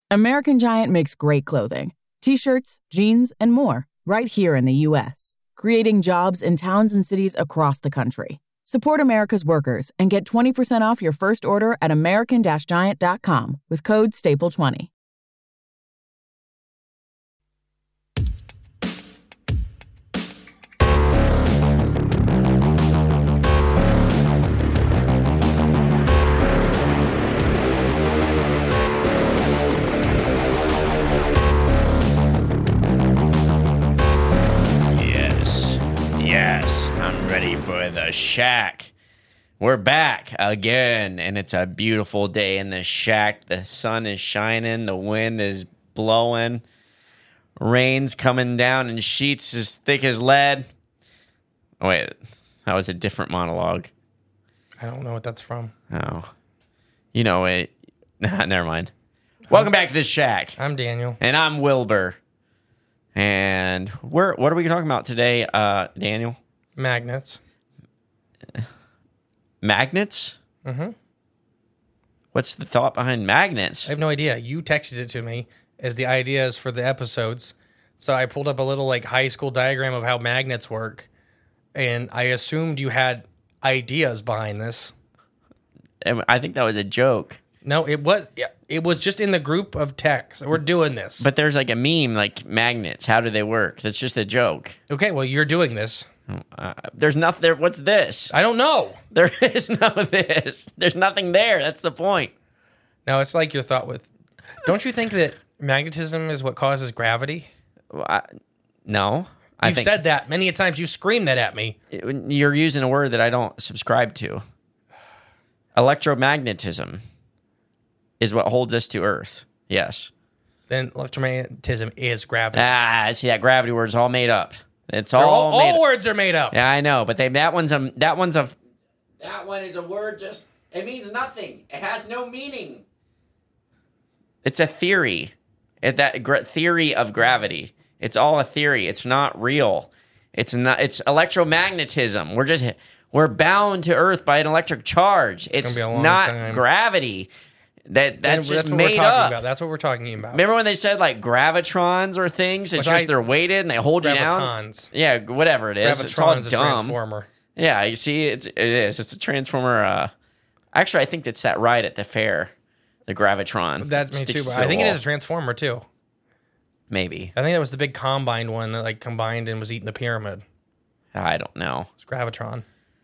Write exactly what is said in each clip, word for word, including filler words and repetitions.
American Giant makes great clothing, t-shirts, jeans, and more right here in the U S, creating jobs in towns and cities across the country. Support America's workers and get twenty percent off your first order at american giant dot com with code staple twenty. Yes, I'm ready for the shack. We're back again, and it's a beautiful day in the shack. The sun is shining, the wind is blowing, rain's coming down in sheets as thick as lead. Oh, wait, that was a different monologue. I don't know what that's from. Oh, you know it. Nah, never mind. Welcome back to the shack. I'm Daniel. And I'm Wilbur. And we're, what are we talking about today, uh, Daniel? Magnets. Magnets? Mm-hmm. What's the thought behind magnets? I have no idea. You texted it to me as the ideas for the episodes. So I pulled up a little like high school diagram of how magnets work. And I assumed you had ideas behind this. I think that was a joke. No, it was it was just in the group of texts. We're doing this. But there's like a meme, like magnets. How do they work? That's just a joke. Okay, well, you're doing this. Uh, there's nothing there. What's this? I don't know. There is no this. There's nothing there. That's the point. No, it's like your thought with... Don't you think that magnetism is what causes gravity? Well, I, no. I You've think said that many a times. You screamed that at me. it, you're using a word that I don't subscribe to. Electromagnetism is what holds us to Earth. Yes. Then electromagnetism is gravity. Ah, see, that gravity word is all made up. It's all all, all, made all words are made up. Yeah, I know, but they that one's a that one's a that one is a word. Just it means nothing. It has no meaning. It's a theory. It, that gra- theory of gravity. It's all a theory. It's not real. It's not. It's electromagnetism. We're just we're bound to Earth by an electric charge. It's, It's gonna be a long not time. gravity. That that's Then just what made we're talking up. about. That's what we're talking about. Remember when they said like gravitrons or things? It's Which just I- they're weighted and they hold you down. Gravitons. Yeah, whatever it is. It's all Gravitron's a dumb. transformer. Yeah, you see, it's it is. It's a transformer. Uh, actually, I think that's that ride at the fair, the gravitron. That me Sticks too. to But I the think it wall. is a transformer too. Maybe. I think that was the big combined one that like combined and was eating the pyramid. I don't know. It's Gravitron.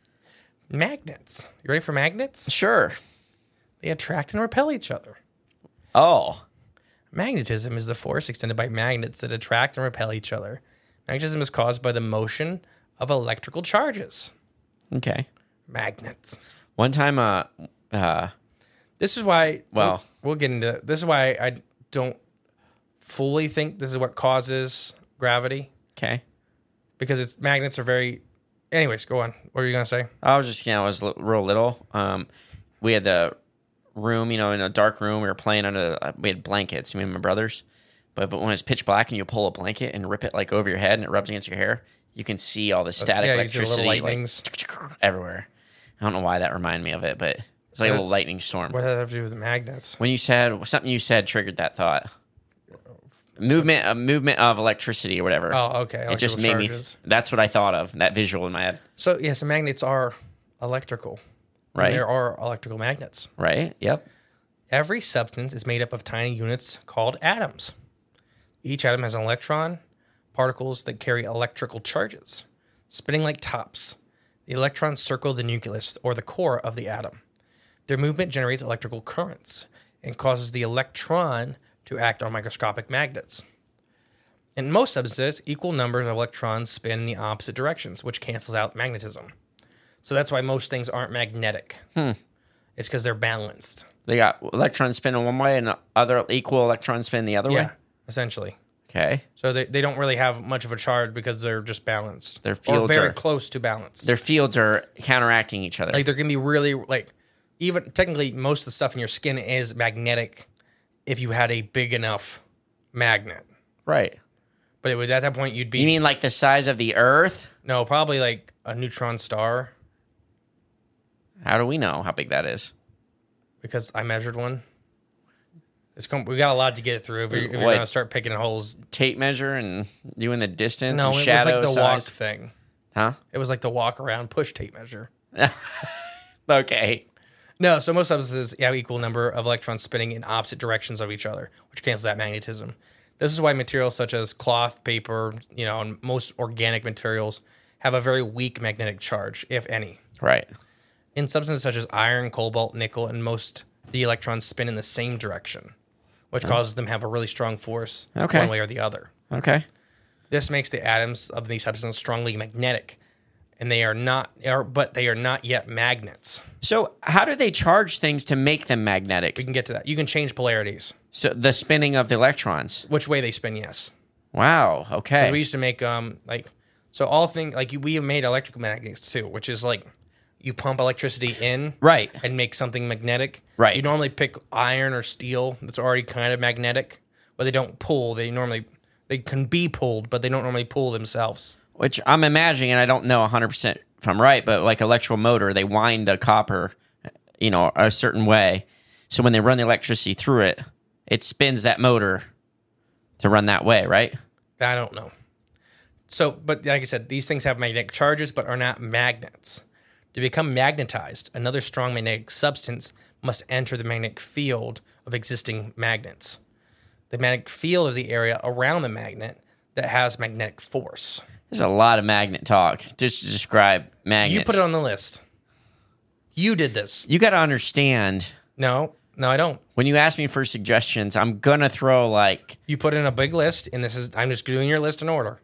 Magnets. You ready for magnets? Sure. They attract and repel each other. Oh, Magnetism is the force extended by magnets that attract and repel each other. Magnetism is caused by the motion of electrical charges. okay. Magnets. One time, uh, uh, This is why. Well- we'll, we'll get into. This is why I don't fully think this is what causes gravity okay. because it's magnets are very. Anyways, go on. What were you gonna say? I was just, you know, I was li- real little. Um, we had the room, you know, in a dark room. We were playing under. The, uh, we had blankets, me and my brothers. But, but when it's pitch black and you pull a blanket and rip it like over your head and it rubs against your hair, you can see all the static yeah, you see the electricity little like, lightnings. everywhere. I don't know why that reminded me of it, but it's like a What- little lightning storm. What does that have to do with magnets? When you said something, you said triggered that thought. Movement, a movement of electricity or whatever. Oh, okay. It just Electrical made charges. me. That's what I thought of. That visual in my head. So yes, the magnets are electrical. Right. There are electrical magnets. Right. Yep. Every substance is made up of tiny units called atoms. Each atom has an electron, particles that carry electrical charges. Spinning like tops, the electrons circle the nucleus, or the core of the atom. Their movement generates electrical currents and causes the electron to act on microscopic magnets. In most substances, equal numbers of electrons spin in the opposite directions, which cancels out magnetism. So that's why most things aren't magnetic. Hmm. It's because they're balanced. They got electrons spinning one way and other equal electrons spin the other Yeah, way. essentially. Okay. So they, they don't really have much of a charge because they're just balanced. Their or fields very are- close to balanced. Their fields are counteracting each other. Like there can be really like even technically most of the stuff in your skin is magnetic if you had a big enough magnet. right. But it would at that point you'd be You mean like the size of the Earth? no, probably like a neutron star How do we know how big that is? because I measured one. It's com- we got a lot to get through if you're, if you're What? going to start picking holes. Tape measure and doing the distance No, and it was shadow like the walk size. thing. Huh? It was like the walk around push tape measure. Okay. No, so most substances have equal number of electrons spinning in opposite directions of each other, which cancels that magnetism. This is why materials such as cloth, paper, you know, and most organic materials have a very weak magnetic charge, if any. Right. In substances such as iron, cobalt, nickel, and most, the electrons spin in the same direction, which causes them to have a really strong force Okay. one way or the other. Okay. This makes the atoms of these substances strongly magnetic, and they are not, are, but they are not yet magnets. So how do they charge things to make them magnetic? We can get to that. You can change polarities, So the spinning of the electrons. which way they spin, yes. Wow. 'Cause Okay. we used to make, um like, so all things, like you, we made electrical magnets too, which is like you pump electricity in Right. and make something magnetic. Right. You normally pick iron or steel that's already kind of magnetic, but they don't pull. They normally, they can be pulled, but they don't normally pull themselves. Which I'm imagining, and I don't know one hundred percent if I'm right, but like electrical motor, they wind the copper, you know, a certain way. So when they run the electricity through it, it spins that motor to run that way, right? I don't know. So, but like I said, these things have magnetic charges, but are not magnets. To become magnetized, another strong magnetic substance must enter the magnetic field of existing magnets. The magnetic field of the area around the magnet that has magnetic force. There's a lot of magnet talk just to describe magnets. You put it on the list. You did this. You got to understand, No, no, I don't. when you ask me for suggestions, I'm going to throw like, You put in a big list, and this is, I'm just doing your list in order.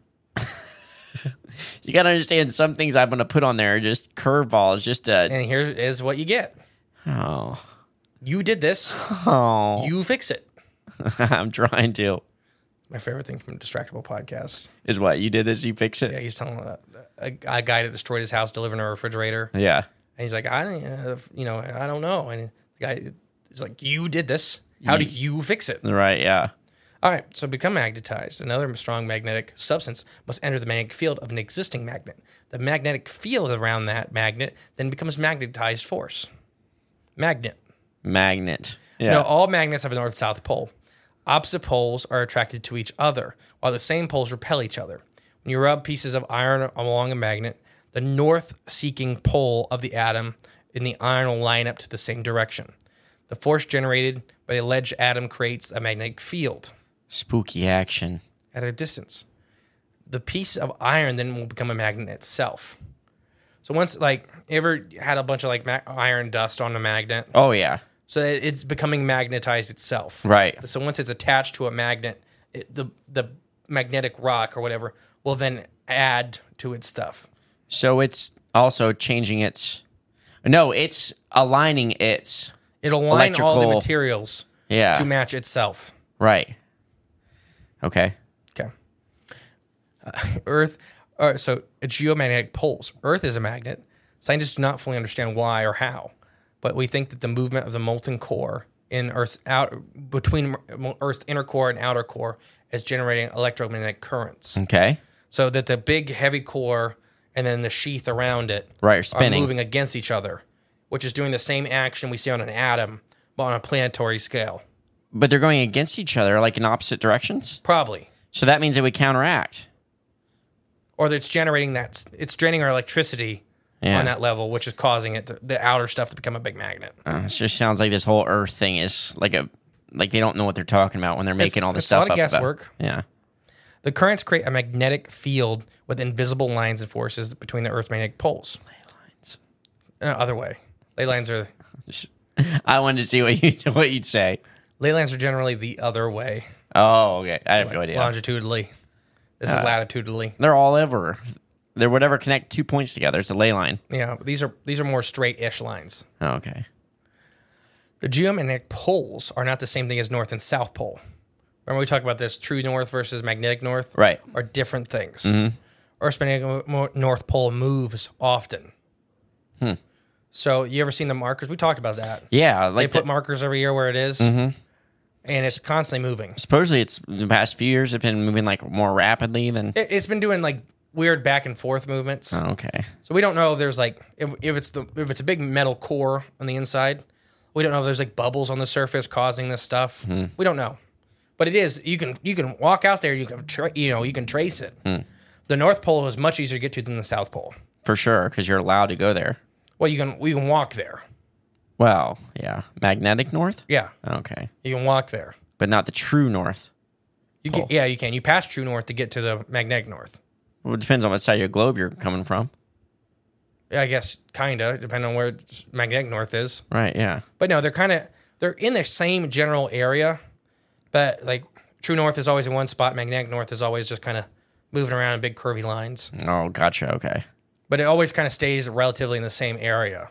you got to understand some things I'm going to put on there are just curveballs, just to, And here is what you get. oh, You did this. oh, You fix it. I'm trying to. My favorite thing from Distractable Podcast. Is what? You did this, you fix it? Yeah, he's telling a, a, a guy that destroyed his house delivering a refrigerator. Yeah. And he's like, I, uh, you know, I don't know. And the guy is like, you did this. How do you fix it? Right, yeah. All right. So become magnetized. Another strong magnetic substance must enter the magnetic field of an existing magnet. The magnetic field around that magnet then becomes magnetized force. Magnet. Magnet. Yeah. Now, all magnets have a north-south pole. Opposite poles are attracted to each other, while the same poles repel each other. When you rub pieces of iron along a magnet, the north-seeking pole of the atom in the iron will line up to the same direction. The force generated by the alleged atom creates a magnetic field Spooky action. at a distance. The piece of iron then will become a magnet itself. So once, like, you ever had a bunch of, like, ma- iron dust on a magnet? Oh, yeah. So it- it's becoming magnetized itself. Right. So once it's attached to a magnet, it, the the magnetic rock or whatever will then add to its stuff. So it's also changing its... No, it's aligning its... It'll align all the Electrical- materials Yeah. to match itself. Right. Okay. Okay. Uh, Earth, uh, so geomagnetic poles. Earth is a magnet. Scientists do not fully understand why or how, but we think that the movement of the molten core in Earth's out between Earth's inner core and outer core is generating electromagnetic currents. Okay. So that the big heavy core and then the sheath around it Right, are are spinning. moving against each other, which is doing the same action we see on an atom, but on a planetary scale. But they're going against each other, like in opposite directions? Probably. So that means it would counteract. Or that it's generating that, it's draining our electricity Yeah. on that level, which is causing it to, the outer stuff to become a big magnet. Uh, it just sounds like this whole Earth thing is like a... Like they don't know what they're talking about when they're making all this it's a lot stuff of up. about- guesswork. Yeah. The currents create a magnetic field with invisible lines and forces between the Earth's magnetic poles. Ley lines. Uh, other way. Ley lines are I wanted to see what, you, what you'd say. ley lines are generally the other way, Oh, okay. I have no idea. longitudinally. This Uh, is latitudinally. They're all over. They're whatever connect two points together. It's a ley line. Yeah, these are these are more straight-ish lines. Oh, okay. The geomagnetic poles are not the same thing as north and south pole. Remember we talked about this, true north versus magnetic north? Right. Are different things. Earth's magnetic mo- north pole moves often. Hmm. So you ever seen the markers? We talked about that. Yeah, They like put the- markers every year where it is, and it's constantly moving. supposedly it's the past few years have been moving like more rapidly than. It, it's been doing like weird back and forth movements. Oh, okay. So we don't know if there's like if, if it's the if it's a big metal core on the inside, We don't know if there's like bubbles on the surface causing this stuff. Mm. We don't know, but it is. You can you can walk out there. You can tra- you know you can trace it. Mm. The North Pole is much easier to get to than the South Pole. For sure, because you're allowed to go there. Well, you can you can walk there. Well, yeah, magnetic north. Yeah. Okay. You can walk there, but not the true north. You can, yeah, you can. You pass true north to get to the magnetic north. Well, it depends on what side of your globe you're coming from. Yeah, I guess kinda, depending on where magnetic north is. Right. Yeah. But no, they're kind of they're in the same general area, but like true north is always in one spot. Magnetic north is always just kind of moving around in big curvy lines. Oh, gotcha. Okay. But it always kind of stays relatively in the same area.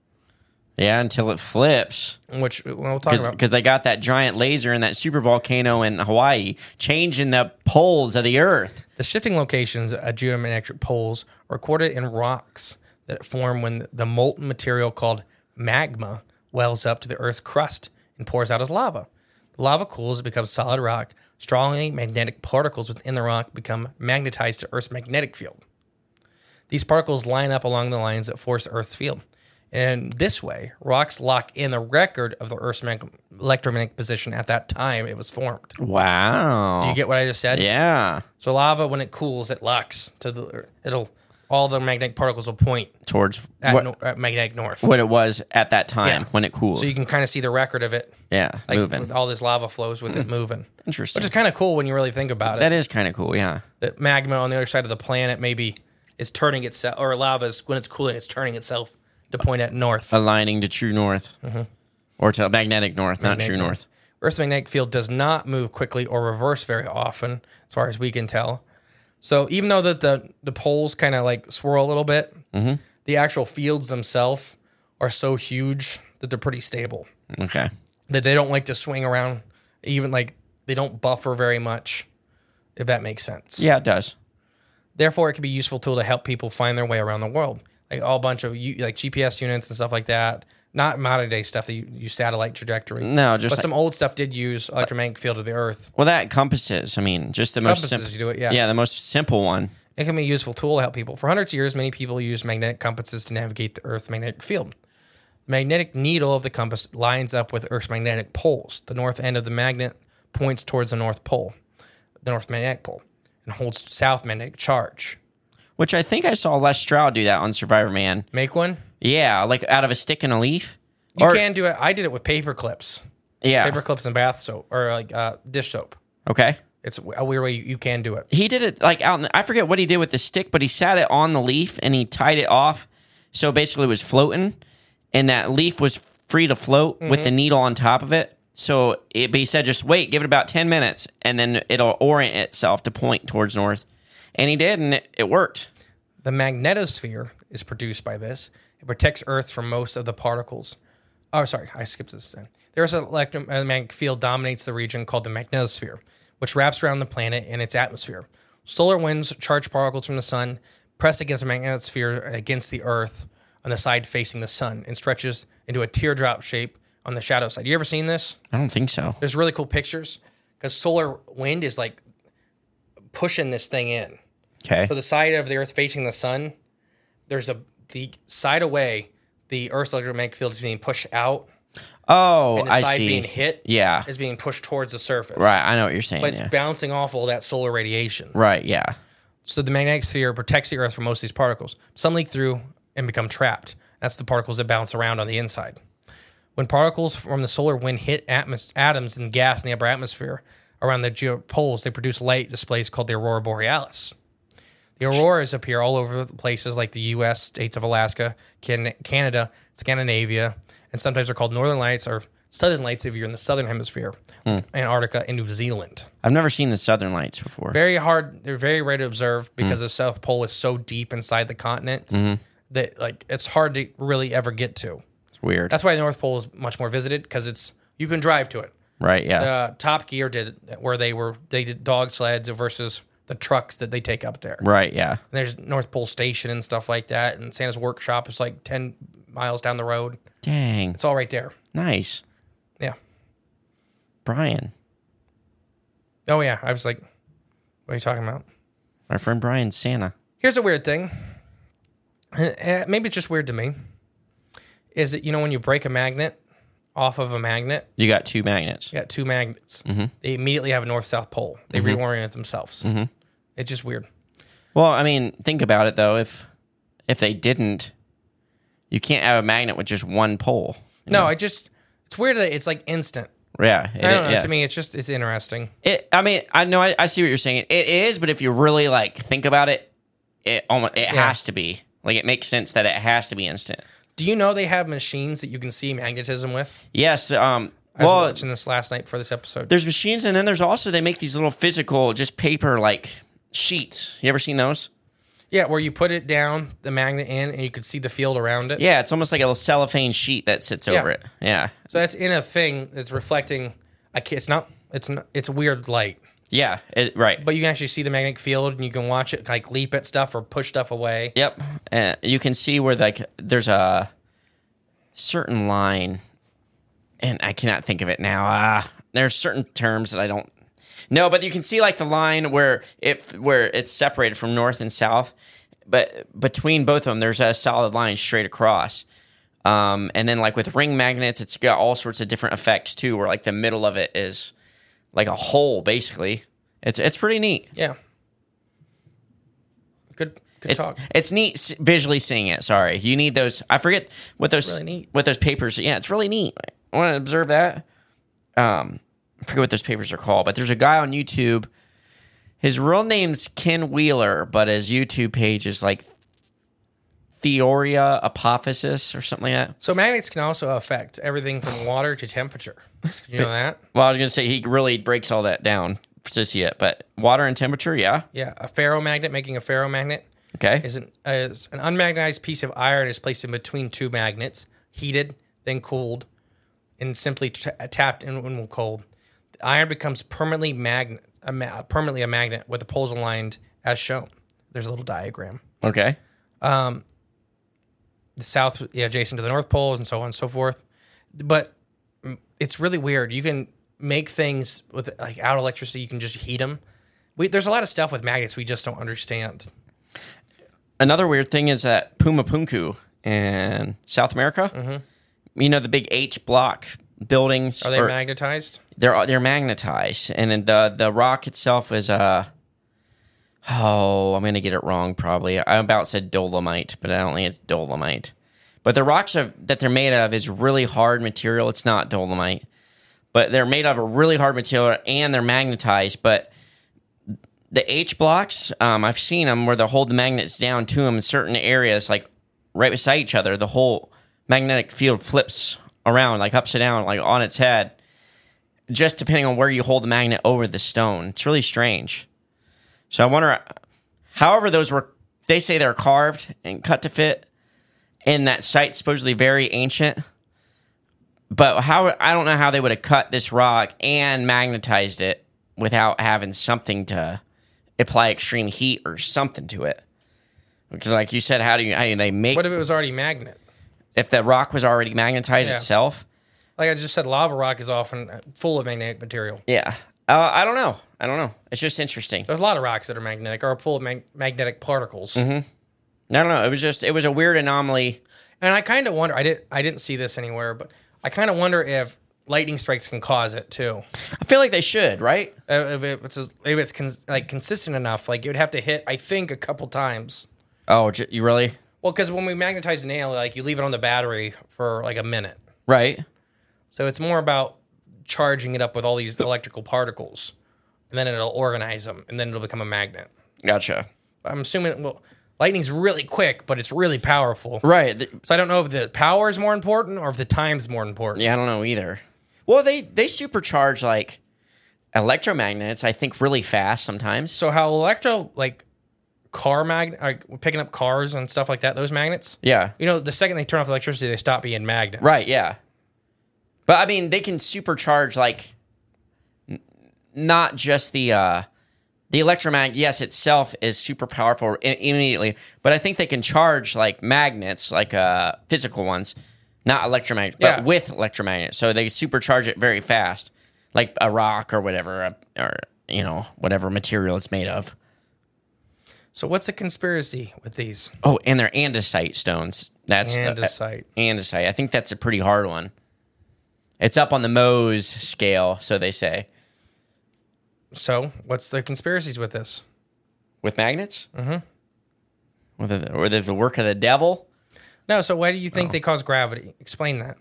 Yeah, until it flips. Which we'll talk about. Because they got that giant laser in that super volcano in Hawaii changing the poles of the Earth. The shifting locations of geomagnetic poles are recorded in rocks that form when the molten material called magma wells up to the Earth's crust and pours out as lava. The lava cools and becomes solid rock. Strongly magnetic particles within the rock become magnetized to Earth's magnetic field. These particles line up along the lines that force Earth's field. And this way, rocks lock in the record of the Earth's mag- electromagnetic position at that time it was formed. Wow. Do you get what I just said? Yeah. So lava, when it cools, it locks to the, it'll, all the magnetic particles will point towards at, what, no, at magnetic north. What it was at that time yeah. when it cooled. So you can kind of see the record of it. Yeah, like moving. With all this lava flows with mm. it moving. Interesting. Which is kind of cool when you really think about it. That is kind of cool, yeah. That magma on the other side of the planet maybe is turning itself, or lava is, when it's cooling, it's turning itself to point at north. Aligning to true north. Mm-hmm. Or to magnetic north, magnetic not true north. north. Earth's magnetic field does not move quickly or reverse very often, as far as we can tell. So even though that the, the poles kind of like swirl a little bit, mm-hmm. the actual fields themselves are so huge that they're pretty stable. Okay. That they don't like to swing around, even like they don't buffer very much, if that makes sense. Yeah, it does. Therefore, it can be a useful tool to help people find their way around the world. Like all bunch of like G P S units and stuff like that. Not modern day stuff that you use satellite trajectory. No, just but like, some old stuff did use electromagnetic field of the Earth. Well, that compasses. I mean, just the most compasses. Sim- you do it, yeah. Yeah, the most simple one. It can be a useful tool to help people. For hundreds of years, many people used magnetic compasses to navigate the Earth's magnetic field. The magnetic needle of the compass lines up with Earth's magnetic poles. The north end of the magnet points towards the North Pole, the North Magnetic Pole, and holds south magnetic charge. Which I think I saw Les Stroud do that on Survivor Man. Make one? Yeah, like out of a stick and a leaf. You or, can do it. I did it with paper clips. Yeah. Paper clips and bath soap, or like uh, dish soap. Okay. It's a weird way you, you can do it. He did it like out in the, I forget what he did with the stick, but he sat it on the leaf and he tied it off. So basically it was floating and that leaf was free to float mm-hmm. with the needle on top of it. So it, but he said, just wait, give it about ten minutes and then it'll orient itself to point towards north. And he did, and it, it worked. The magnetosphere is produced by this. It protects Earth from most of the particles. Oh, sorry, I skipped this then. There's an electromagnetic field dominates the region called the magnetosphere, which wraps around the planet in its atmosphere. Solar winds charge particles from the sun, press against the magnetosphere against the Earth on the side facing the sun, and stretches into a teardrop shape on the shadow side. You ever seen this? I don't think so. There's really cool pictures because solar wind is like pushing this thing in. Okay. So the side of the Earth facing the sun, there's a the side away, the Earth's electromagnetic field is being pushed out. Oh, and the I side see. being hit yeah. is being pushed towards the surface. Right, I know what you're saying. But it's yeah. bouncing off all that solar radiation. Right, yeah. So the magnetic sphere protects the Earth from most of these particles. Some leak through and become trapped. That's the particles that bounce around on the inside. When particles from the solar wind hit atmos- atoms and gas in the upper atmosphere around the geopoles, they produce light displays called the aurora borealis. The auroras appear all over places like the U S, states of Alaska, Can- Canada, Scandinavia, and sometimes they're called northern lights or southern lights if you're in the southern hemisphere, hmm. Antarctica, and New Zealand. I've never seen the southern lights before. Very hard. They're very rare to observe because mm. the South Pole is so deep inside the continent mm-hmm. that like it's hard to really ever get to. It's weird. That's why the North Pole is much more visited because it's you can drive to it. Right. Yeah. Uh, Top Gear did where they were they did dog sleds versus the trucks that they take up there. Right, yeah. And there's North Pole Station and stuff like that, and Santa's workshop is like ten miles down the road. Dang. It's all right there. Nice. Yeah. Brian. Oh, yeah. I was like, what are you talking about? Our friend Brian's Santa. Here's a weird thing. Maybe it's just weird to me. Is that, you know, when you break a magnet off of a magnet, You got two magnets. you got two magnets. Mm-hmm. They immediately have a north-south pole. They Mhm. reorient themselves. Mhm. It's just weird. Well, I mean, think about it though. If if they didn't, you can't have a magnet with just one pole. you No, know? I just it's weird that it's like instant. yeah, it, I don't know. yeah. To me, it's just it's interesting. It, I mean, I know I, I see what you're saying. It is, but if you really like think about it, it almost it Yeah. has to be. Like it makes sense that it has to be instant. Do you know they have machines that you can see magnetism with? Yes. Um. I was Well, watching this last night for this episode. there's machines, and then there's also they make these little physical, just paper like sheets. You ever seen those? Yeah, where you put it down, the magnet in, and you could see the field around it. Yeah, it's almost like a little cellophane sheet that sits Yeah. over it. Yeah. So that's in a thing that's reflecting. I can't, it's not. It's not. It's weird light, Yeah. It, right. but you can actually see the magnetic field, and you can watch it like leap at stuff or push stuff away. Yep. Uh, you can see where like there's a certain line, and I cannot think of it now. Ah, there's certain terms that I don't know, but you can see like the line where if where it's separated from north and south, but between both of them, there's a solid line straight across. Um, and then like with ring magnets, it's got all sorts of different effects too, where like the middle of it is like a hole, basically. It's it's pretty neat. Yeah. Good. Good It's, talk. it's neat s- visually seeing it. Sorry, you need those. I forget what those really neat. what those papers. Yeah, it's really neat. I want to observe that. Um, I forget what those papers are called, but there's a guy on YouTube. His real name's Ken Wheeler, but his YouTube page is like Theoria Apophysis or something like that. So magnets can also affect everything from water to temperature. Did you know that? Well, I was gonna say he really breaks all that down to see it, but water and temperature, yeah, Yeah, a ferromagnet making a ferromagnet okay, is an, is an unmagnetized piece of iron is placed in between two magnets, heated, then cooled, and simply t- tapped in when cold. The iron becomes permanently magnet, a ma- permanently a magnet with the poles aligned as shown. There's a little diagram. okay, The south, yeah, adjacent to the north pole, and so on and so forth. But mm, it's really weird. You can make things with like out electricity. You can just heat them. We, there's a lot of stuff with magnets we just don't understand. Another weird thing is that Puma Punku in South America, you know, the big H block buildings. Mm-hmm. Are they or- magnetized? They're they're magnetized, and then the the rock itself is uh oh I'm gonna get it wrong probably. I about said dolomite, but I don't think it's dolomite. But the rocks of, that they're made of is really hard material. It's not dolomite, but they're made of a really hard material, and they're magnetized. But the H blocks, um, I've seen them where they hold the magnets down to them in certain areas, like right beside each other. The whole magnetic field flips around, like upside down, like on its head, just depending on where you hold the magnet over the stone. It's really strange. So I wonder, however, those were, they say they're carved and cut to fit, and that site's supposedly very ancient. But how, I don't know how they would have cut this rock and magnetized it without having something to apply extreme heat or something to it. Because, like you said, how do you, how do they make, What if it was already magnet? if the rock was already magnetized Yeah. itself? Like I just said, lava rock is often full of magnetic material. Yeah. Uh, I don't know. I don't know. It's just interesting. There's a lot of rocks that are magnetic or full of mag- magnetic particles. I don't know. It was just, it was a weird anomaly. And I kind of wonder. I didn't. I didn't see this anywhere, but I kind of wonder if lightning strikes can cause it too. I feel like they should, right? Uh, if it's if it's cons- like consistent enough, like it would have to hit. I think a couple times. Oh, j- you really? Well, because when we magnetize a nail, like you leave it on the battery for like a minute, Right. so it's more about charging it up with all these electrical particles, and then it'll organize them, and then it'll become a magnet. Gotcha. I'm assuming. Well, lightning's really quick, but it's really powerful. Right. Th- So I don't know if the power is more important or if the time's more important. Yeah, I don't know either. Well, they, they supercharge like electromagnets, I think, really fast sometimes. So how electro like car magnet, like picking up cars and stuff like that, those magnets. Yeah. You know, the second they turn off the electricity, they stop being magnets. Right. Yeah. But I mean, they can supercharge like n- not just the uh, the electromagnet. Yes, itself is super powerful I- immediately, but I think they can charge like magnets, like uh, physical ones, not electromagnets, but Yeah. with electromagnets. So they supercharge it very fast, like a rock or whatever, uh, or you know whatever material it's made of. So what's the conspiracy with these? Oh, and they're andesite stones. That's the- Andesite. andesite. I think that's a pretty hard one. It's up on the Mohs scale, so they say. So, what's the conspiracies with this? With magnets? Mm-hmm. Or the, or the, the work of the devil? No, so why do you think oh. they cause gravity? Explain that.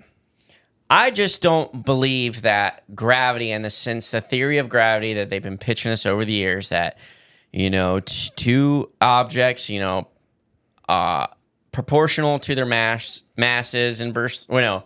I just don't believe that gravity, in the sense, the theory of gravity that they've been pitching us over the years, that, you know, t- two objects, you know, uh, proportional to their mass masses, inverse, well, no,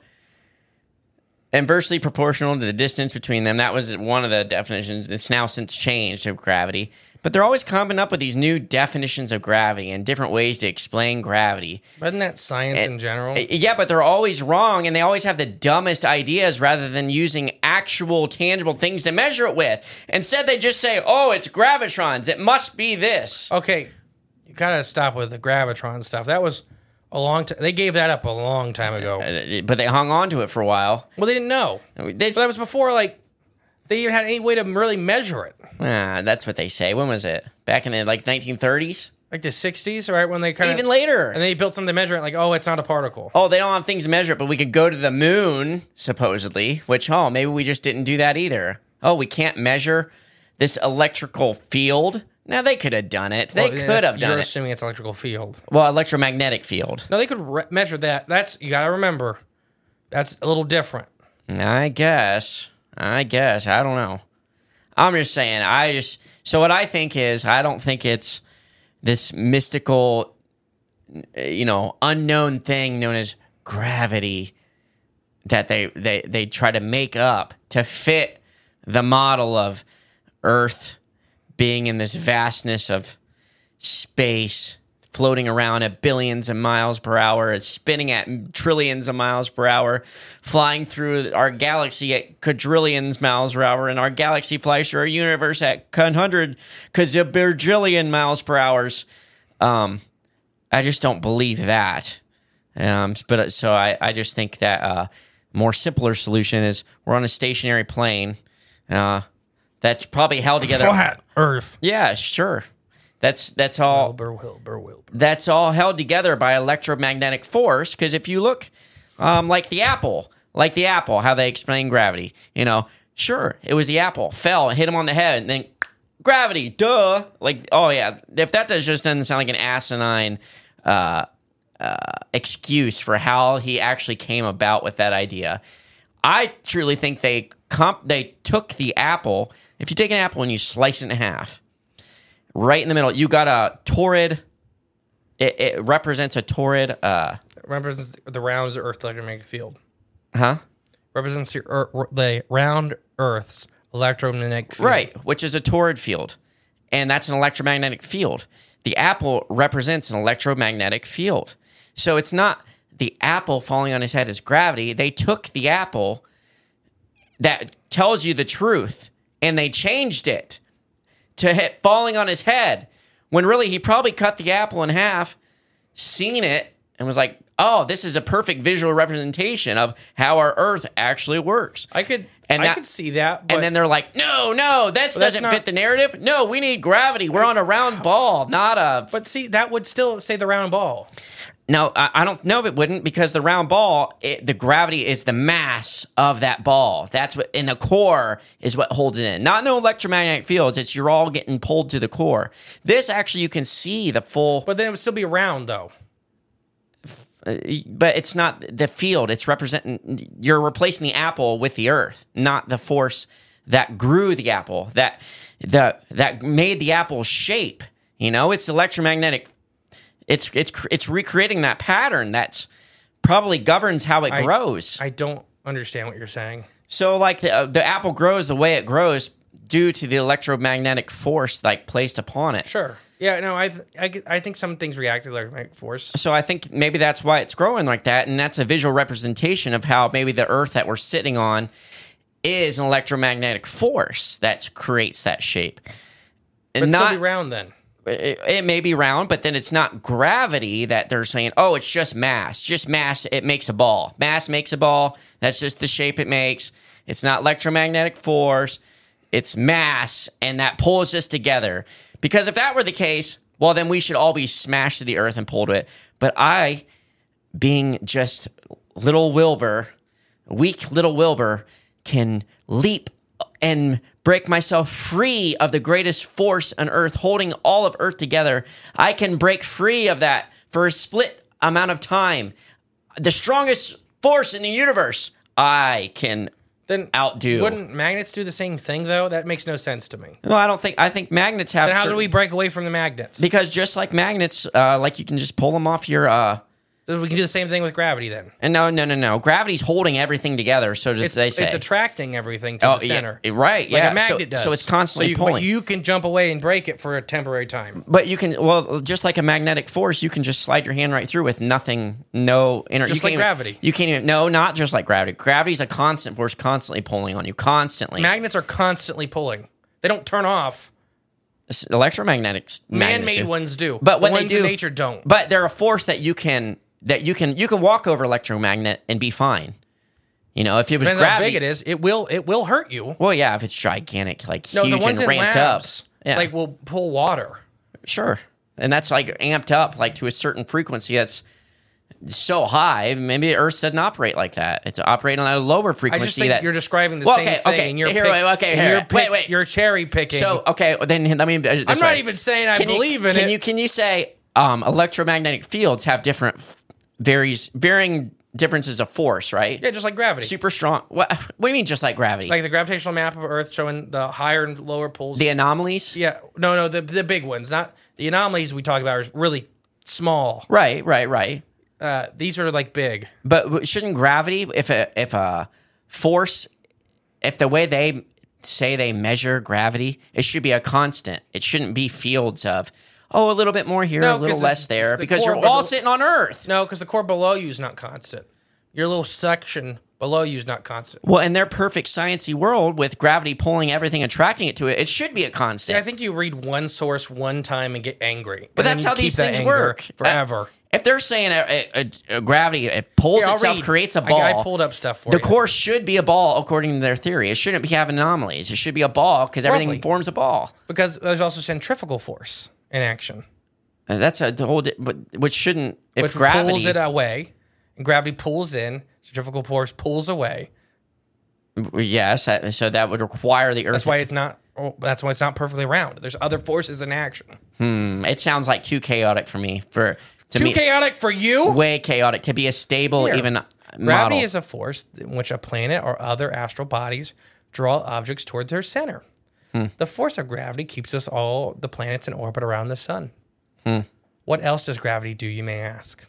inversely proportional to the distance between them. That was one of the definitions. It's now since changed of gravity. But they're always coming up with these new definitions of gravity and different ways to explain gravity. Isn't that science and, in general? Yeah, but they're always wrong, and they always have the dumbest ideas rather than using actual, tangible things to measure it with. Instead, they just say, oh, it's gravitrons. It must be this. Okay, you got to stop with the gravitron stuff. That was a long time. They gave that up a long time ago. Uh, but they hung on to it for a while. Well, they didn't know. They, but that was before, like, they even had any way to really measure it. Ah, that's what they say. When was it? Back in the, like, nineteen thirties? Like the sixties, right? When they kind of... Even later. And they built something to measure it, like, oh, it's not a particle. Oh, they don't have things to measure it, but we could go to the moon, supposedly, which, oh, maybe we just didn't do that either. Oh, we can't measure this electrical field? Now, they could have done it. They well, could have done you're it. You're assuming it's electrical field. Well, electromagnetic field. No, they could re- measure that. That's, you got to remember, that's a little different. I guess. I guess. I don't know. I'm just saying, I just, so what I think is, I don't think it's this mystical, you know, unknown thing known as gravity that they, they, they try to make up to fit the model of Earth being in this vastness of space, floating around at billions of miles per hour, spinning at trillions of miles per hour, flying through our galaxy at quadrillions miles per hour, and our galaxy flies through our universe at one hundred quadrillion miles per hour. Um, I just don't believe that. Um, but so I, I just think that a uh, more simpler solution is we're on a stationary plane uh, that's probably held together. Flat Earth. Yeah, sure. That's that's all. Wilbur, Wilbur, Wilbur. That's all held together by electromagnetic force. Because if you look, um, like the apple, like the apple, how they explain gravity. You know, sure, it was the apple fell, hit him on the head, and then gravity. Duh. Like, oh yeah. If that does just doesn't sound like an asinine uh, uh, excuse for how he actually came about with that idea, I truly think they comp- they took the apple. If you take an apple and you slice it in half. Right in the middle, you got a torrid. It, it represents a torrid. Uh, it represents the round Earth electromagnetic field. Huh? Represents your, er, the round Earth's electromagnetic field. Right, which is a torrid field, and that's an electromagnetic field. The apple represents an electromagnetic field, so it's not the apple falling on his head as gravity. They took the apple that tells you the truth, and they changed it to hit falling on his head, when really he probably cut the apple in half, seen it, and was like, oh, this is a perfect visual representation of how our Earth actually works. I could and I that, could see that. But and then they're like, no, no, that well, doesn't not, fit the narrative. No, we need gravity. We're on a round ball, not a... But see, that would still say the round ball. No, I, I don't know if it wouldn't, because the round ball, it, the gravity is the mass of that ball. That's what, in the core is what holds it in. Not in the electromagnetic fields. It's you're all getting pulled to the core. This actually, you can see the full. But then it would still be round, though. Uh, but it's not the field. It's representing. You're replacing the apple with the Earth, not the force that grew the apple. That the that made the apple shape. You know, it's electromagnetic. It's it's it's recreating that pattern that's probably governs how it I, grows. I don't understand what you're saying. So, like the uh, the apple grows the way it grows due to the electromagnetic force like placed upon it. Sure. Yeah. No. I th- I, I think some things react to electromagnetic force. So I think maybe that's why it's growing like that, and that's a visual representation of how maybe the Earth that we're sitting on is an electromagnetic force that creates that shape. But not, still be round then. It, it may be round, but then it's not gravity that they're saying, oh, it's just mass. Just mass, it makes a ball. Mass makes a ball. That's just the shape it makes. It's not electromagnetic force. It's mass, and that pulls us together. Because if that were the case, well, then we should all be smashed to the earth and pulled to it. But I, being just little Wilbur, weak little Wilbur, can leap and break myself free of the greatest force on Earth, holding all of Earth together. I can break free of that for a split amount of time. The strongest force in the universe, I can Then outdo. Wouldn't magnets do the same thing, though? That makes no sense to me. No, I don't think. I think magnets have. Then how certain, do we break away from the magnets? Because just like magnets, uh, like you can just pull them off your. Uh, So we can do the same thing with gravity, then. and no, no, no, no. Gravity's holding everything together. So It's, they say it's attracting everything to Oh, the center. yeah, right? Like yeah, a magnet so, does. So it's constantly so you, pulling. But you can jump away and break it for a temporary time. But you can, well, just like a magnetic force, you can just slide your hand right through with nothing, no energy. Just like gravity. You can't even, no, not just like gravity. Gravity's a constant force constantly pulling on you, constantly. Magnets are constantly pulling. They don't turn off. Electromagnetics. Man-made magnets do. ones do. But when the they ones do, in nature don't. But they're a force that you can, that you can, you can walk over electromagnet and be fine. You know, if it was Depends how gravity. big it is. It will. It will hurt you. Well, yeah, if it's gigantic, like No, huge the ones and in ramped labs, up. Yeah. like will pull water. Sure. And that's like amped up like to a certain frequency that's so high. Maybe the Earth doesn't operate like that. It's operating on a lower I frequency. just think that you're describing the Well, same okay, thing. okay, and you're here, pick- wait, okay, and here, you're wait, pick- wait. You're cherry picking. So okay, then let me. This I'm not way. even saying I Can you- believe in can it. You can you say um, electromagnetic fields have different varies varying differences of force, right? yeah, just like gravity. Super strong. What, what do you mean, just like gravity? Like the gravitational map of Earth showing the higher and lower poles. the anomalies? yeah, no, no, the the big ones, not the anomalies we talk about are really small. Right, right, right. Uh, these are like big. But shouldn't gravity, if a if a force, if the way they say they measure gravity, it should be a constant. It shouldn't be fields of, oh, a little bit more here, No, a little 'cause the- less there, the because core you're all of the- sitting on Earth. No, because the core below you is not constant. Your little section below you is not constant. Well, in their perfect sciencey world, with gravity pulling everything, attracting it to it, it should be a constant. Yeah, I think you read one source one time and get angry. but And then that's you how keep these that things anger work forever. Uh, if they're saying a, a, a, a gravity it pulls Here, I'll itself, read. creates a I- ball. I, pulled up stuff for The you. core should be a ball according to their theory. It shouldn't be having anomalies. It should be a ball because everything Roughly. forms a ball. Because there's also centrifugal force in action, And that's a whole, di- but which shouldn't. If which gravity, pulls it away, and gravity pulls in. Centrifugal force pulls away. yes, that- so that would require the Earth. That's why it's not. Oh, that's why it's not perfectly round. There's other forces in action. It sounds like too chaotic for me. For to Too me, chaotic for you. way chaotic to be a stable Here. even Gravity model. is a force in which a planet or other astral bodies draw objects toward their center. Hmm. The force of gravity keeps us all the planets in orbit around the sun. Hmm. What else does gravity do, you may ask?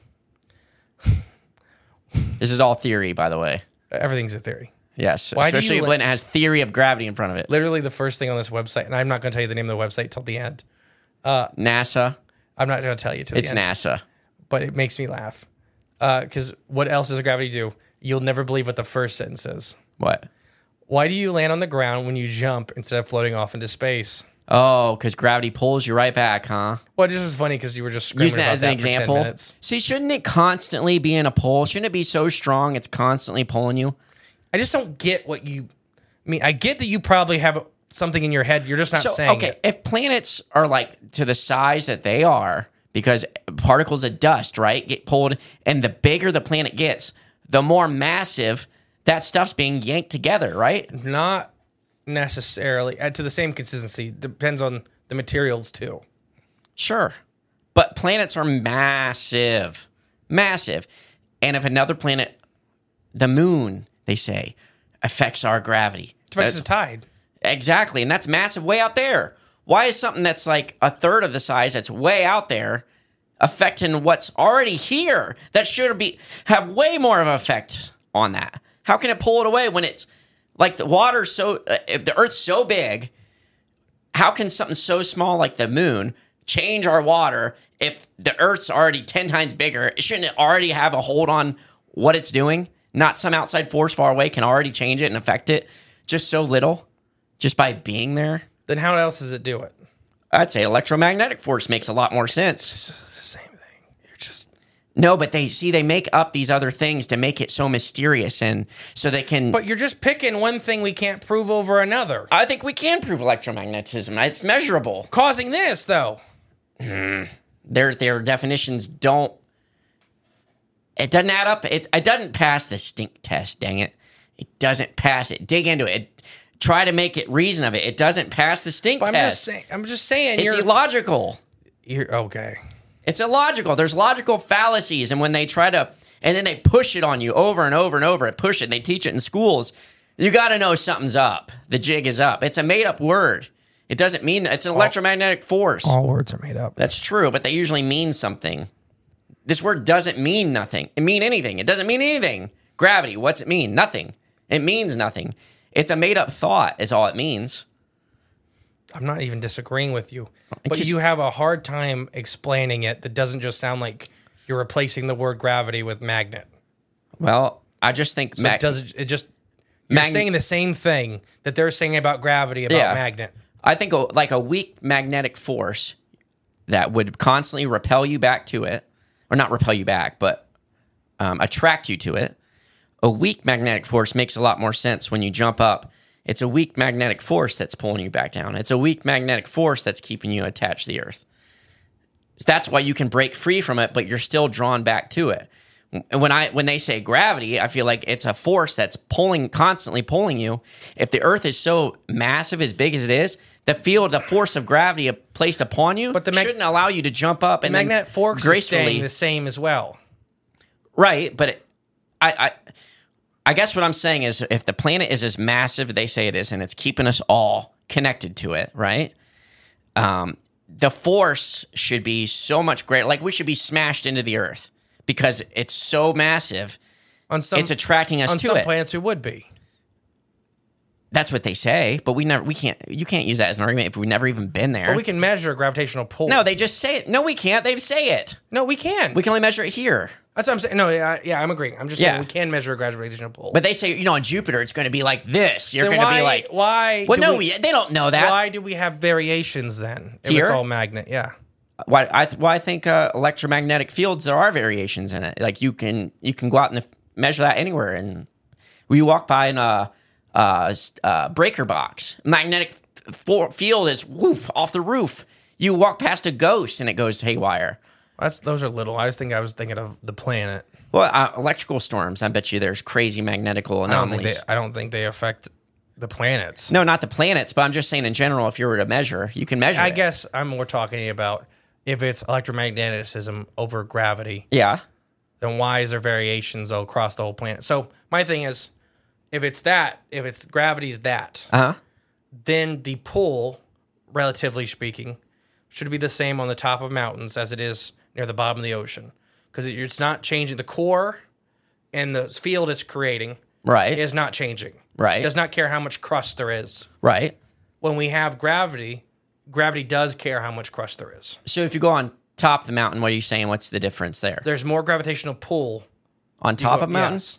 This is all theory, by the way. Everything's a theory. Yes, Why do especially you li- when it has theory of gravity in front of it. Literally the first thing on this website, and I'm not going to tell you the name of the website till the end. NASA. I'm not going to tell you till It's the end. NASA. But it makes me laugh. Because what else does gravity do? You'll never believe what the first sentence is. What? Why do you land on the ground when you jump instead of floating off into space? Oh, because gravity pulls you right back, huh? Well, this is funny because you were just screaming Using that about as an that for ten example. minutes. See, shouldn't it constantly be in a pull? Shouldn't it be so strong it's constantly pulling you? I just don't get what you I mean. I get that you probably have something in your head. You're just not So, saying okay, it. if planets are like to the size that they are, because particles of dust, right, get pulled, and the bigger the planet gets, the more massive that stuff's being yanked together, right? Not necessarily uh, to the same consistency. Depends on the materials too. Sure. But planets are massive, massive. And if another planet, the moon, they say, affects our gravity. It affects That's- the tide. Exactly. And that's massive way out there. Why is something that's like a third of the size that's way out there affecting what's already here that should be have way more of an effect on that? How can it pull it away when it's like the water's so, uh, if the Earth's so big, how can something so small like the moon change our water if the Earth's already ten times bigger? Shouldn't it already have a hold on what it's doing? Not some outside force far away can already change it and affect it just so little, just by being there? Then how else does it do it? I'd say electromagnetic force makes a lot more sense. It's just the same thing. You're just No, but they see they make up these other things to make it so mysterious, and so they can. But you're just picking one thing we can't prove over another. I think we can prove electromagnetism. It's measurable. Causing this though. Their their definitions don't. It doesn't add up. It it doesn't pass the stink test. Dang it! It doesn't pass it. Dig into it. it try to make it reason of it. It doesn't pass the stink But I'm test. just saying. I'm just saying. It's you're, illogical. You're okay. It's illogical. There's logical fallacies, and when they try to, and then they push it on you over and over and over, and push it, and they teach it in schools, you got to know something's up. The jig is up. It's a made-up word. It doesn't mean, it's an electromagnetic force. All words are made up. That's true, but they usually mean something. This word doesn't mean nothing. It mean anything. It doesn't mean anything. Gravity, what's it mean? Nothing. It means nothing. It's a made-up thought is all it means. I'm not even disagreeing with you, but Just- you have a hard time explaining it that doesn't just sound like you're replacing the word gravity with magnet. Well, I just think... So mag- it does it just you're Magn- saying the same thing that they're saying about gravity about Yeah. magnet. I think a, like a weak magnetic force that would constantly repel you back to it, or not repel you back, but um, attract you to it. A weak magnetic force makes a lot more sense when you jump up. It's a weak magnetic force that's pulling you back down. It's a weak magnetic force that's keeping you attached to the earth. So that's why you can break free from it, but you're still drawn back to it. And when I when they say gravity, I feel like it's a force that's pulling, constantly pulling you. If the earth is so massive, as big as it is, the field, the force of gravity placed upon you But the mag- shouldn't allow you to jump up and then Magnet force is gracefully. staying the same as well. Right, but it, I, I, I guess what I'm saying is, if the planet is as massive as they say it is, and it's keeping us all connected to it, right? Um, the force should be so much greater. Like we should be smashed into the Earth because it's so massive. On some, It's attracting us on to some it. planets, we would be. That's what they say, but we never, we can't. You can't use that as an argument if we've never even been there. But we can measure a gravitational pull. no, they just say it. No, we can't. They say it. no, we can. We can only measure it here. That's what I'm saying. No, yeah, yeah, I'm agreeing. I'm just Yeah. saying we can measure a gravitational pull. But they say, you know, on Jupiter, it's going to be like this. You're Then going to why, be like, why? well, do no, we, we, they don't know that. why do we have variations then? If Here? it's all magnet, yeah. Why I th- why I think uh, electromagnetic fields, there are variations in it. Like you can you can go out and measure that anywhere, and when you walk by in a, uh uh breaker box, magnetic for- field is woof off the roof. You walk past a ghost and it goes haywire. That's those are little. I think I was thinking of the planet. Well, uh, electrical storms. I bet you there's crazy magnetical I don't think anomalies. they. I don't think they affect the planets. No, not the planets, but I'm just saying in general. If you were to measure, you can measure. I it. guess I'm more talking about if it's electromagnetism over gravity. Yeah. Then why is there variations across the whole planet? So my thing is, if it's that, if it's gravity's that, Uh huh. then the pull, relatively speaking, should be the same on the top of mountains as it is near the bottom of the ocean, because it's not changing. The core and the field it's creating Right. is not changing. Right. It does not care how much crust there is. Right. When we have gravity, gravity does care how much crust there is. So if you go on top of the mountain, what are you saying? What's the difference there? There's more gravitational pull. On You top go- of mountains? yes.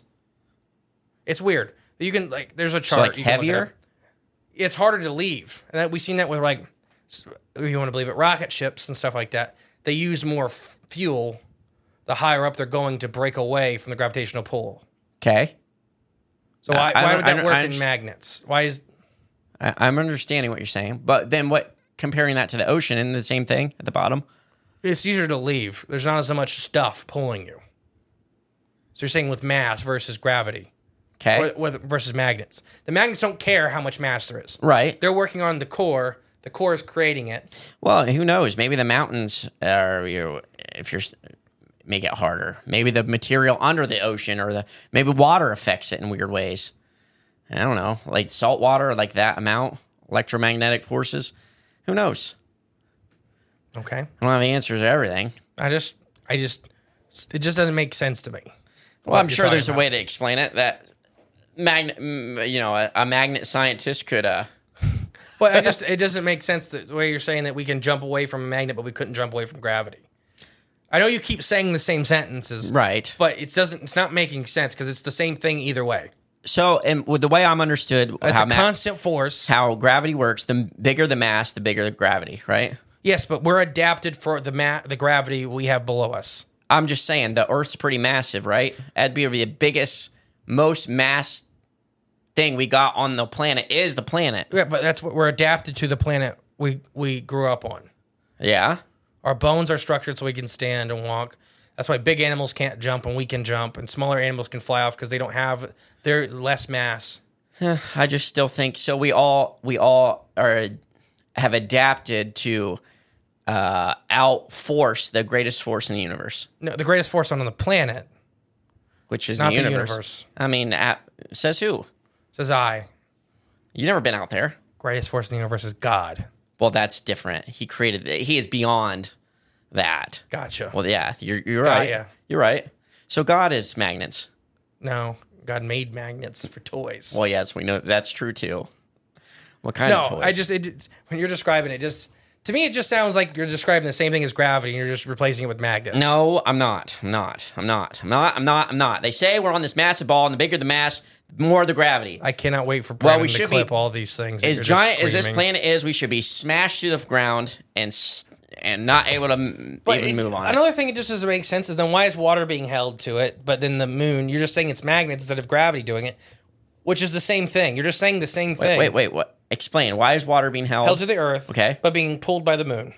It's weird. You can like there's a So chart. like you can look it heavier? up. It's harder to leave, and that, we've seen that with like, s- if you want to believe it, rocket ships and stuff like that. They use more f- fuel the higher up they're going to break away from the gravitational pull. Okay. So why, I- I why don't- would I that don't- work I in underst- magnets? Why is I, I'm understanding what you're saying. But then what, comparing that to the ocean, isn't the same thing at the bottom? it's easier to leave? There's not as much stuff pulling you. So you're saying with mass versus gravity, Okay. or with, versus magnets. The magnets don't care how much mass there is. Right. They're working on the core. The core is creating it. Well, who knows? Maybe the mountains are, you know, if you're, make it harder. Maybe the material under the ocean or the, maybe water affects it in weird ways. I don't know. Like salt water, like that amount, electromagnetic forces. Who knows? Okay. I don't have the answers to everything. I just, I just, it just doesn't make sense to me. Well, what I'm you're sure talking there's a about. way to explain it that magnet, mm, you know, a, a magnet scientist could, uh, But I just, it doesn't make sense that the way you're saying that we can jump away from a magnet, but we couldn't jump away from gravity. I know you keep saying the same sentences, right. but it doesn't, it's not making sense because it's the same thing either way. So, and with the way I'm understood It's how, a ma- constant force. how gravity works, the bigger the mass, the bigger the gravity, right? Yes, but we're adapted for the ma- the gravity we have below us. I'm just saying the Earth's pretty massive, right? That'd be the biggest, most mass thing we got on the planet is the planet. Yeah, but that's what we're adapted to the planet we we grew up on. Yeah. Our bones are structured so we can stand and walk. That's why big animals can't jump and we can jump, and smaller animals can fly off because they don't have they're less mass. I just still think so. We all we all are have adapted to uh, outforce the greatest force in the universe, No, the greatest force on the planet, which is not the the universe. universe. I mean, at, says who? Says I. You've never been out there. Greatest force in the universe is God. Well, that's different. He created it. He is beyond that. Gotcha. Well, yeah, you're you're Got right. ya. You're right. So God is magnets. No, God made magnets for toys. Well, yes, we know that's true too. What kind of no, toys? I just it, when you're describing it, just to me it just sounds like you're describing the same thing as gravity, and you're just replacing it with magnets. No, I'm not. I'm not. I'm not. I'm not. I'm not. I'm not. They say we're on this massive ball, and the bigger the mass, the more the gravity. I cannot wait for Well, Brandon we to should clip be- all these things. that As you're just giant as this screaming. planet is, we should be smashed to the ground and s- and not able to m- But even it- move on it. Another thing it just doesn't make sense is then why is water being held to it, but then the moon, you're just saying it's magnets instead of gravity doing it, which is the same thing. You're just saying the same Wait, thing. wait, wait. What? Explain. Why is water being held? Held to the earth, Okay. but being pulled by the moon.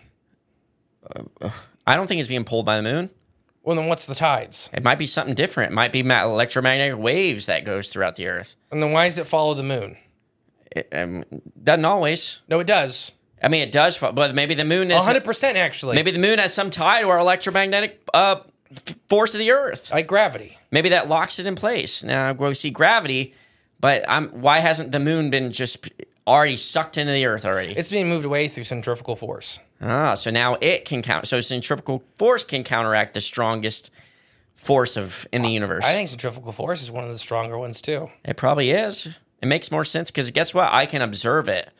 I don't think it's being pulled by the moon. Well, then what's the tides? It might be something different. It might be ma- electromagnetic waves that goes throughout the earth. And then why does it follow the moon? It um, doesn't always. No, it does. I mean, it does, fo- but maybe the moon is. one hundred percent actually. Maybe the moon has some tie to our electromagnetic uh, f- force of the earth. like gravity. Maybe that locks it in place. Now we see gravity, but I'm, why hasn't the moon been just p- already sucked into the earth already? It's being moved away through centrifugal force. Ah, so now it can count. So centrifugal force can counteract the strongest force of in the universe. I think centrifugal force is one of the stronger ones too. It probably is. It makes more sense because guess what? I can observe it.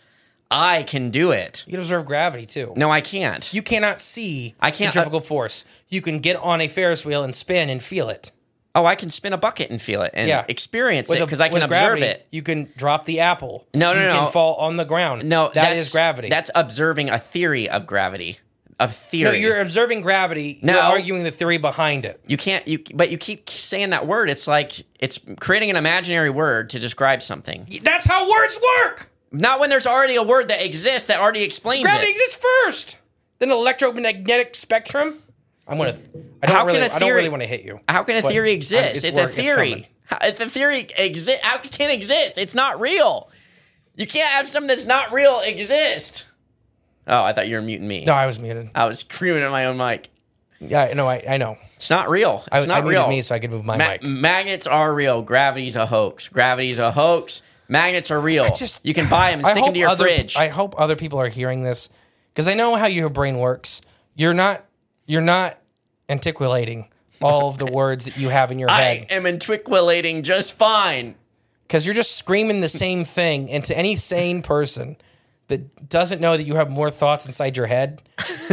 I can do it. You can observe gravity too. No, I can't. You cannot see I can't- centrifugal force. You can get on a Ferris wheel and spin and feel it. Oh, I can spin a bucket and feel it and Yeah. experience With it a- because I can with observe gravity, it. You can drop the apple. No, no, you no. can fall on the ground. No, that that's, is gravity. That's observing a theory of gravity. A theory. no, you're observing gravity. No. You're arguing the theory behind it. You can't. You but you keep saying that word. It's like it's creating an imaginary word to describe something. That's how words work. Not when there's already a word that exists that already explains Gravity it. exists first. Then electromagnetic spectrum. I'm gonna. I don't How can really. a I don't theory- really want to hit you. How can a But theory I- exist? It's, work- a theory. coming. How, if the theory exist, how can it exist? It's not real. You can't have something that's not real exist. Oh, I thought you were muting me. No, I was muted. I was screaming at my own mic. Yeah, no, I, I know. It's not real. I, It's not I muted real. me so I could move my Ma- mic. Magnets are real. Gravity's a hoax. Gravity's a hoax. Magnets are real. just- you can buy them and I stick them hope to your other, fridge. I hope other people are hearing this because I know how your brain works. You're not. You're not antiquating all of the words that you have in your I head am antiquating just fine. because you're just screaming the same thing. And to any sane person that doesn't know that you have more thoughts inside your head,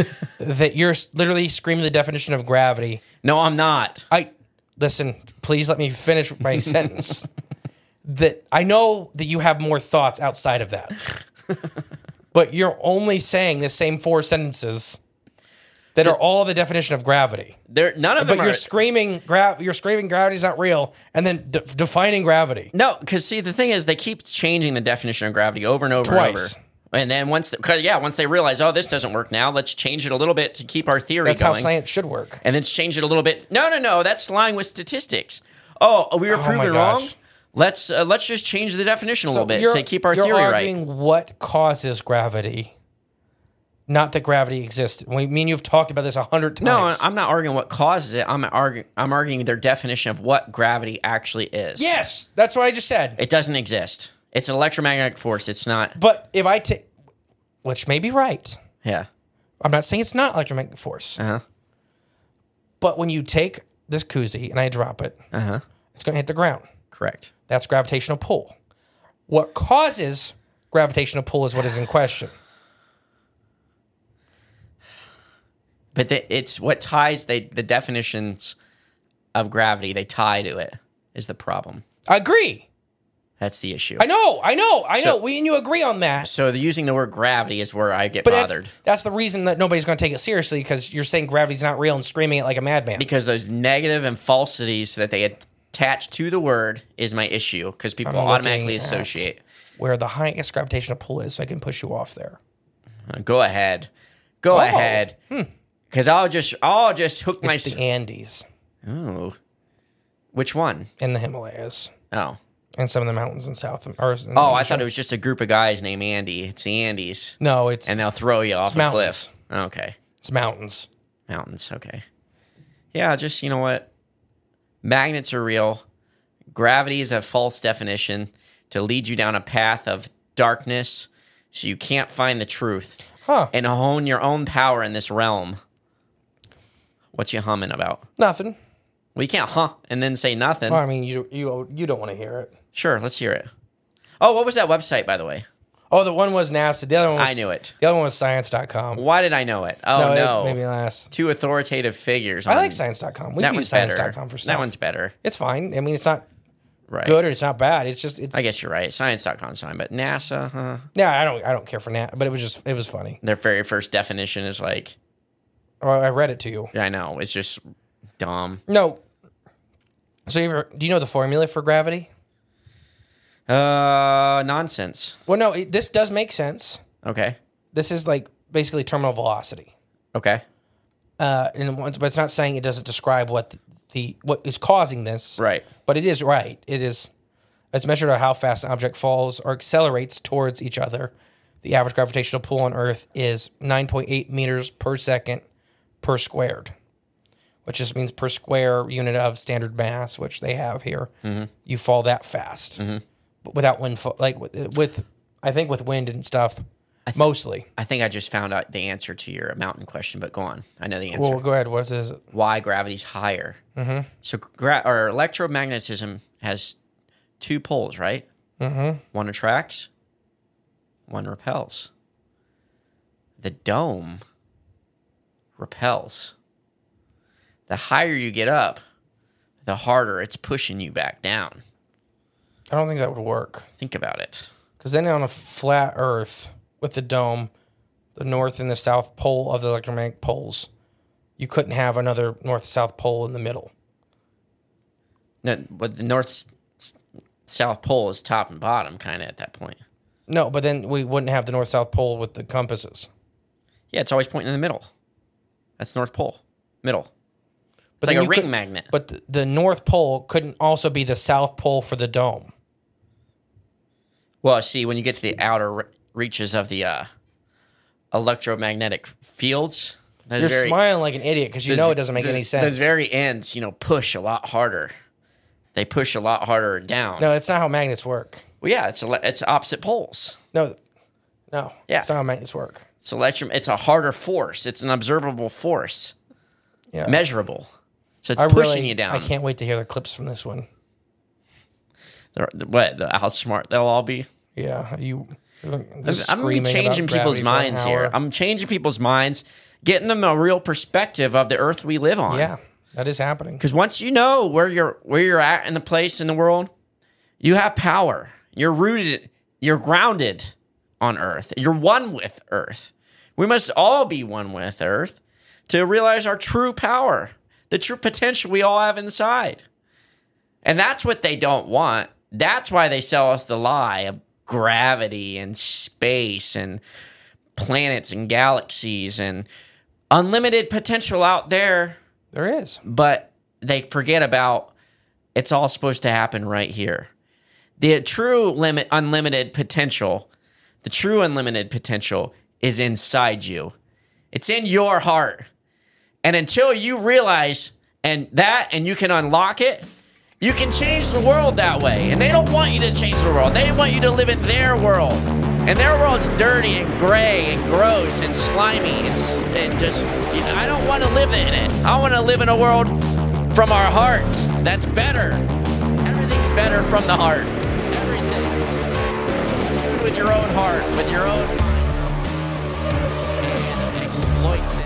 that you're literally screaming the definition of gravity. No, I'm not. I listen. Please let me finish my sentence. That I know that you have more thoughts outside of that, but you're only saying the same four sentences that are all the definition of gravity. There, none of But them you're are. screaming, gra- you're screaming, gravity's not real, and then de- defining gravity. No, because see, the thing is, they keep changing the definition of gravity over and over and Twice. over. And then once, the, cause yeah, once they realize, oh, this doesn't work now, let's change it a little bit to keep our theory That's how going. science should work. And then change it a little bit. No, no, no, that's lying with statistics. Oh, we were Oh my proven gosh. wrong. Let's uh, let's just change the definition a little bit you're- to keep our you're theory right. arguing what causes gravity, not that gravity exists. We mean you've talked about this a hundred No, times. I'm not arguing what causes it. I'm arguing I'm arguing their definition of what gravity actually is. yes, that's what I just said. It doesn't exist. It's an electromagnetic force. It's not. But if I take, which may be right, Yeah. I'm not saying it's not electromagnetic force. Uh-huh. But when you take this koozie and I drop it, Uh-huh. it's going to hit the ground. Correct. That's gravitational pull. What causes gravitational pull is what is in question. But the, it's what ties they, the definitions of gravity, they tie to it, is the problem. I agree. That's the issue. I know. I know. I So- know. We and you agree on that. So the, using the word gravity is where I get But bothered. that's, that's the reason that nobody's going to take it seriously because you're saying gravity's not real and screaming it like a madman. Because those negative and falsities that they attach to the word is my issue. Because people I'm automatically looking at associate. Where the highest gravitational pull is, so I can push you off there. Uh, Go ahead. Go Oh. ahead. Because I'll just I'll just hook my. It's the Andes Oh, which one? and the Himalayas Oh, and some of the mountains in South. Or in oh, I Asia. thought it was just a group of guys named Andy. It's the Andes, No, it's and they'll throw you off a mountains. cliff. Okay, it's mountains. mountains. Okay, yeah, just you know what, magnets are real. Gravity is a false definition to lead you down a path of darkness, so you can't find the truth Huh? and hone your own power in this realm. What's you humming about? Nothing. Well, you can't huh and then say nothing. Well, I mean, you you you don't want to hear it. Sure, let's hear it. Oh, what was that website, by the way? Oh, the one was NASA. The other one was I knew it. The other one was science dot com. Why did I know it? Oh, no, no. it made me last. Two authoritative figures. I on- like science dot com. We that can one's use science better. dot com for stuff. That one's better. It's fine. I mean, it's not Right. good or it's not bad. It's just it's. I guess you're right. science dot com's fine, but NASA, huh? Yeah, I don't I don't care for NASA, but it was just it was funny. Their very first definition is like, Oh, I read it to you. I know, it's just dumb. No. So, you ever, do you know the formula for gravity? Uh, nonsense. Well, no, it, this does make sense. Okay. This is like basically terminal velocity. Okay. Uh, and once, but it's not saying it doesn't describe what the, the what is causing this. Right. But it is right. It is. It's measured on how fast an object falls or accelerates towards each other. The average gravitational pull on Earth is nine point eight meters per second per squared, which just means per square unit of standard mass, which they have here. Mm-hmm. You fall that fast, mm-hmm. but without wind, fo- like with, with, I think with wind and stuff, th- mostly. I think I just found out the answer to your mountain question, but go on. I know the answer. Well, go ahead. What is it? Why gravity's higher. Mm-hmm. So gra- or electromagnetism has two poles, right? Mm-hmm. One attracts, one repels. The dome repels. The higher you get up, the harder it's pushing you back down. I don't think that would work. Think about it. Because then on a flat Earth with the dome, the north and the south pole of the electromagnetic poles, you couldn't have another north-south pole in the middle. No, but the north s- s- south pole is top and bottom, kind of at that point. No, but then we wouldn't have the north-south pole with the compasses. Yeah, it's always pointing in the middle. That's North Pole, middle. It's But like then a you ring could- magnet. But the, the north pole couldn't also be the south pole for the dome. Well, see, when you get to the outer re- reaches of the uh, electromagnetic fields, those You're very, smiling like an idiot because you those- know it doesn't make those- any sense. Those very ends, you know, push a lot harder. They push a lot harder down. no, it's not how magnets work. Well, yeah, it's ele- it's opposite poles. No, no, Yeah. it's not how magnets work. It's electrum. It's a harder force. It's an observable force, Yeah, measurable. So it's I pushing really, you down. I can't wait to hear the clips from this one. They're- what? The, how smart they'll all be. Yeah, you. I'm I'm changing people's minds here. I'm changing people's minds, getting them a real perspective of the earth we live on. Yeah, that is happening. Because once you know where you're where you're at in the place in the world, you have power. You're rooted. You're grounded on earth. You're one with earth. We must all be one with earth to realize our true power, the true potential we all have inside. And that's what they don't want. That's why they sell us the lie of gravity and space and planets and galaxies and unlimited potential out there. There is. But they forget about it's all supposed to happen right here. The true limit, unlimited potential, the true unlimited potential is inside you. It's in your heart. And until you realize and that and you can unlock it, you can change the world that way. And they don't want you to change the world. They want you to live in their world. And their world's dirty and gray and gross and slimy and, and just, I don't want to live in it. I want to live in a world from our hearts that's better. Everything's better from the heart. Everything. So, with your own heart, with your own mind. And exploit it.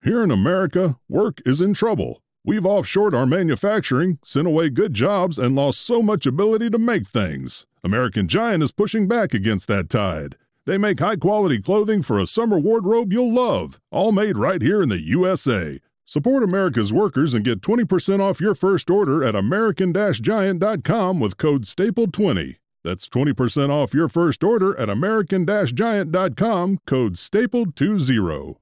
Here in America, work is in trouble. We've offshored our manufacturing, sent away good jobs, and lost so much ability to make things. American Giant is pushing back against that tide. They make high-quality clothing for a summer wardrobe you'll love, all made right here in the U S A. Support America's workers and get twenty percent off your first order at American Giant dot com with code staple twenty. That's twenty percent off your first order at American Giant dot com, code staple twenty.